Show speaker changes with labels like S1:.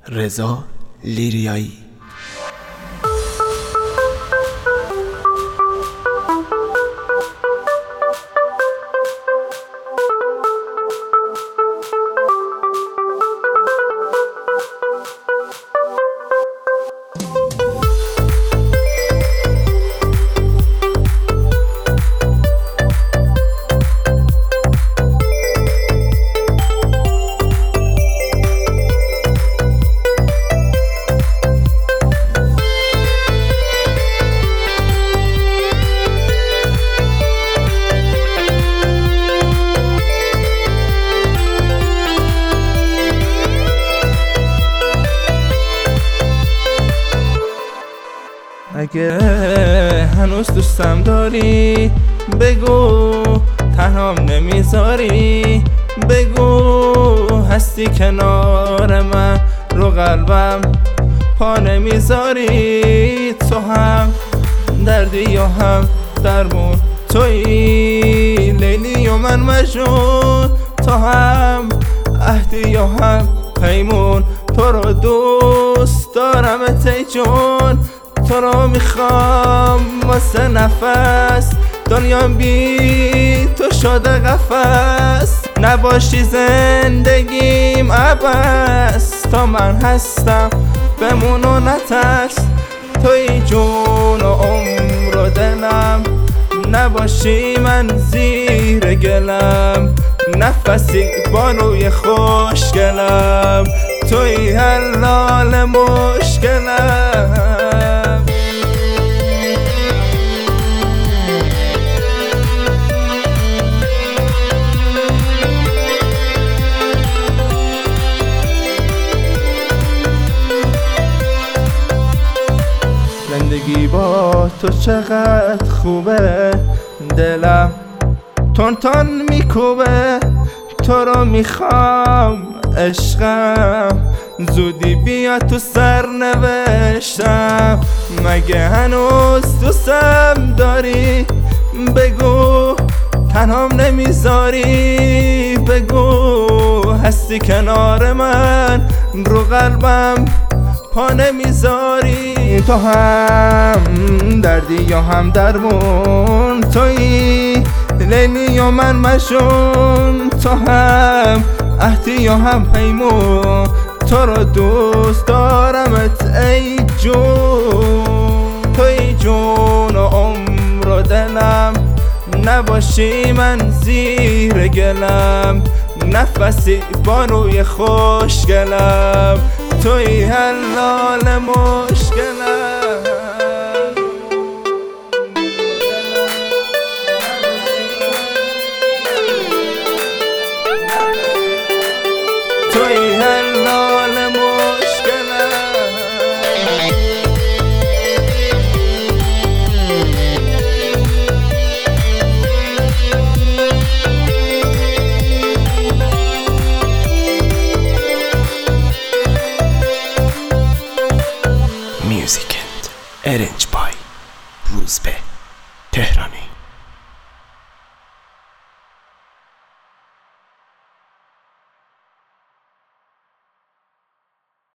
S1: رضا لیریایی.
S2: اگه هنوز دوستم داری بگو، تنهام نمیذاری بگو، هستی کنار من رو قلبم پا نمیذاری. تو هم دردی یا هم درمون تویی، لیلی و من مجنون. تو هم عهدی یا هم پیمون، تو رو دوست دارمت ای جون. تو رو میخوام واسه نفس، دنیام بی تو شده قفس. نباشی زندگیم عبس، تا من هستم بمون و نترس. توی جون و عمر و دلم، نباشی من زیر گلم. نفسی با روی خوشگلم، توی حلال مشکلم. زندگی با تو چقدر خوبه، دلم تون تون میکوبه. تو رو میخوام عشقم، زودی بیا تو سرنوشتم. مگه هنوز دوستم داری بگو، تنهام نمیذاری بگو، هستی کنار من رو قلبم پا نمیذاری. تو هم دردی یا هم درمون تویی، لیلی و من مجنون. تو هم عهدی یا هم پیمون، تو رو دوست دارمت ای جون. توی جون و عمر و دلم، نباشی من زیر گلم. نفسی با روی خوشگلم، توی حلال مشکلم. توی حلال مشکلم.
S1: میوزیک اند ارنج بای روزبه تهرانی.